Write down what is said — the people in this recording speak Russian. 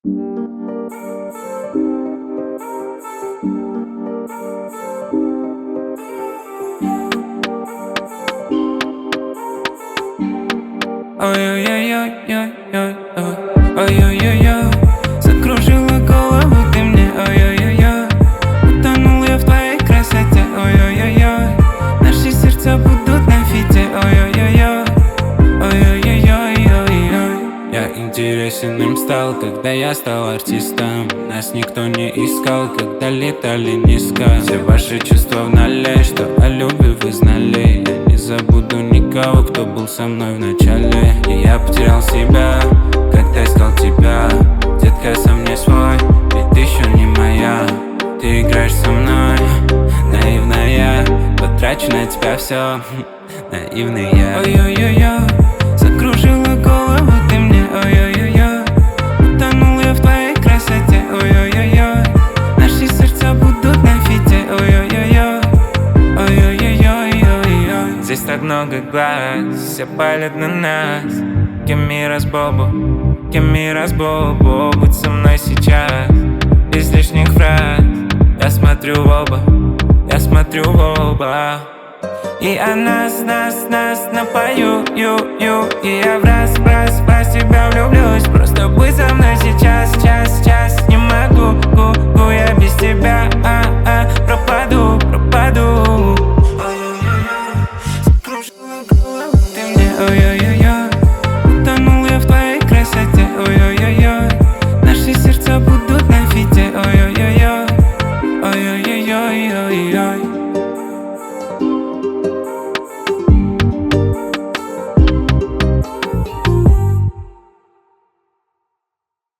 Ой-ой-ой-ой-ой-ой, ой-ой-ой-ой, закружила голову ты мне, ой-ой-ой-ой, утонул я в твоей красоте, ой-ой-ой-ой, наши сердца будут на фите, ой-ой-ой-ой, ой-ой-ой-ой-ой. Я интересен им стал, когда я стал артистом. Нас никто не искал, когда летали низко. Все ваши чувства в нале, что о любви вы знали. Я не забуду никого, кто был со мной в начале. И я потерял себя, когда искал тебя. Детка, сам не свой, ведь ты еще не моя. Ты играешь со мной, наивная. Потрачу на тебя все, наивный я. Ой-ой-ой-ой, закружила голову ты мне, ой-ой-ой-ой, утонул я в твоей красоте, ой-ой-ой-ой, наши сердца будут на фите, ой-ой-ой-ой, ой-ой-ой-ой-ой. Здесь так много глаз, все палят на нас. Кемирас Бобо, Кемирас Бобо, будь со мной сейчас, без лишних фраз. Я смотрю в оба, я смотрю в оба. И о нас напою, и я в раз тебя влюблюсь. Просто будь